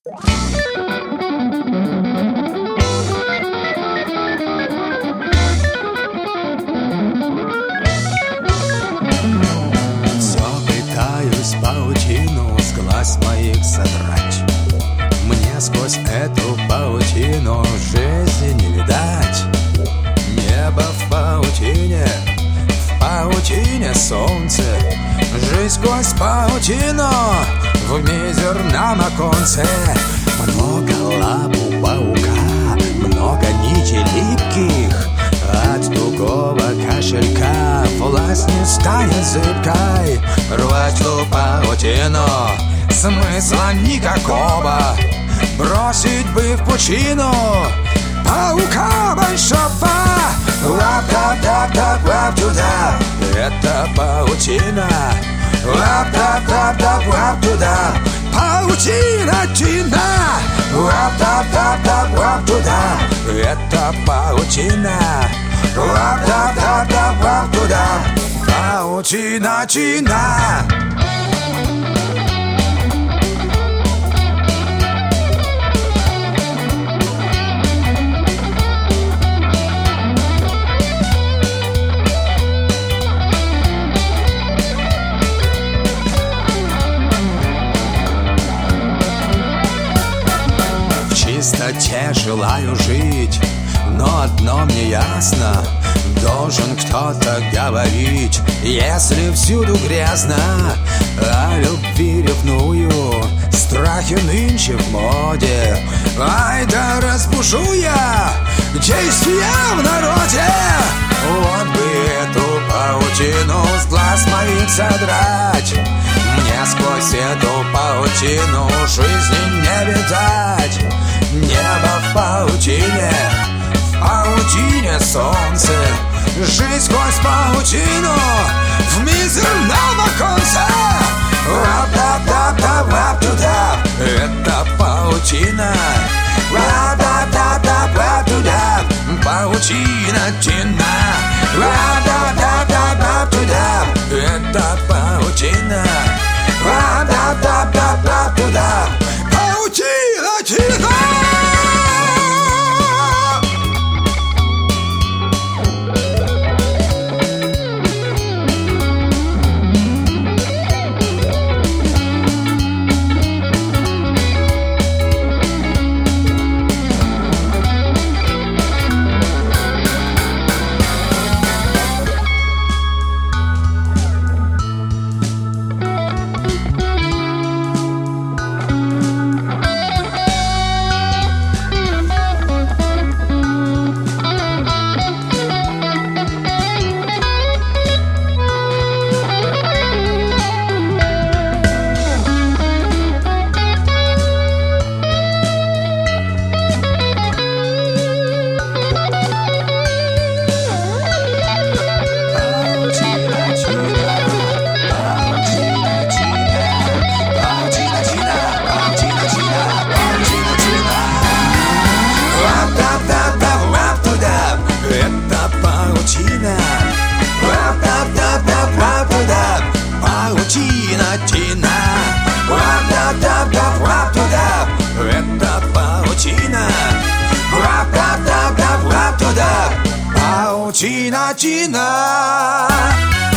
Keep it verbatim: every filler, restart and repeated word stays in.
Все пытаюсь паутину с глаз моих содрать. Мне сквозь эту паутину жизни не видать. Небо в паутине, в паутине солнце. Жизнь сквозь паутину в мизерном оконце. Много лап у паука, много нитей липких. От тугого кошелька власть не станет зыбкой. Рвать ту паутину смысла никакого. Бросить бы в пучину паука большого. Лап-тап-тап-тап-лап туда. Это паутина. Лап-тап-тап-тап-лап туда. Паутина, тина. Лап-тап-тап-тап-лап туда. Это паутина. Лап-тап-тап-тап-лап туда. Паутина, тина. В чистоте желаю жить, но одно мне ясно: должен кто-то говорить, если всюду грязно. О любви ревную, страхи нынче в моде. Ай да разбушу я действия в народе. Вот бы эту паутину с глаз моих содрать. Мне сквозь эту паутину жизни не видать. Небо в паутине, в паутине солнце. Жизнь сквозь паутину в мизерном оконце. Лап-тап-тап-тап-лап туда. Это паутина. Лап-тап-тап-тап-лап туда. Паутина, тина. Лап-тап-тап-тап-лап туда. Это паутина. Лап-тап-тап-тап-лап туда. Паутина, тина. Паутина, тина. Лап-тап-тап-тап-лап туда. Это паутина. Лап-тап-тап-тап-лап туда. Паутина, тина.